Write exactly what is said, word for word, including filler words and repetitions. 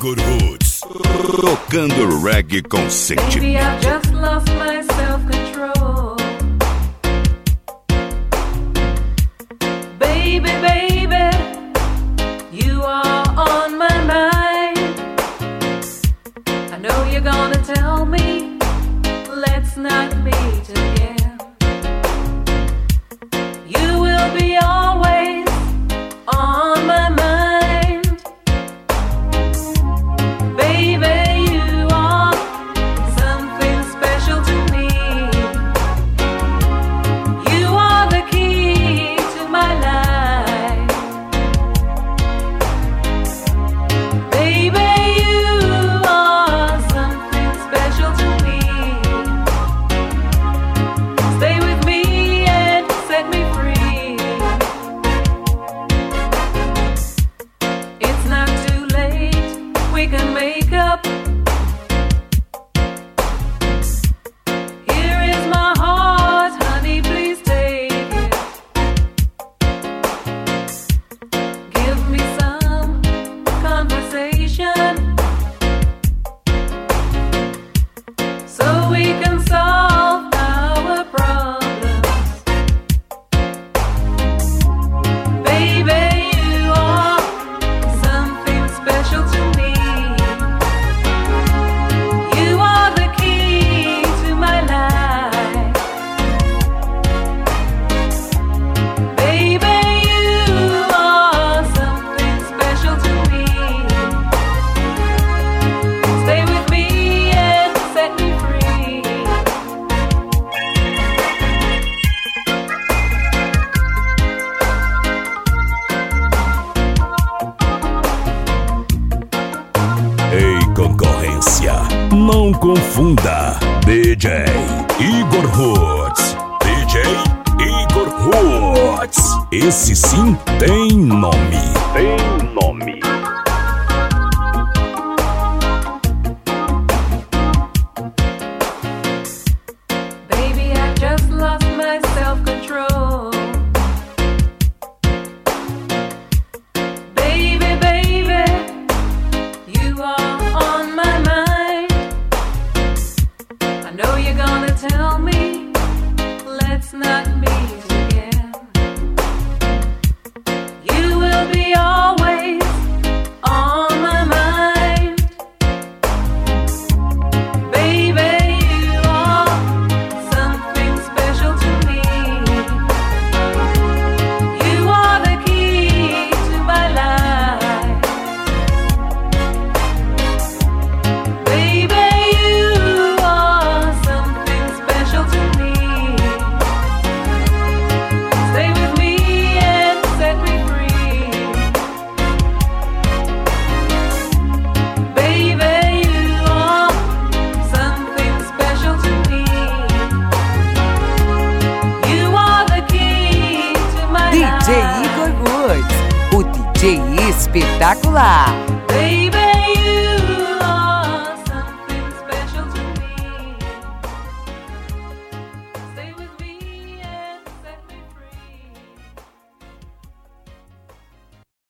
Igor Roots, tocando reggae com sentimento. Baby, I just lost my self-control. Baby, baby, you are on my mind. I know you're gonna tell me, let's not be together. You will be always on my mind. Baby, you are something special to me. You are the key to my life. Baby, you are something special to me. Stay with me and set me free. It's not too late, we can make up. Here is my heart, honey, please take it. Give me some conversation so we can solve our problems. Baby, you are something special to me. You are the key to my life. Baby, you are something special to me. Stay with me and set me free. Ei, concorrência, não confunda. D J Igor Roots, D J Igor Roots. Esse sim tem nome. Tem nome. Baby, I just lost my self-control. Baby, baby, you are on my mind. I know you're gonna tell me, let's not be together. You will be always on my mind. Baby, you are something special to me. You are the key to my life. Baby, you are something special to me. Stay with me and set me free. Baby, you are something special to me. You are the key to my D J life. Igor Roots, o D J espetacular. Baby,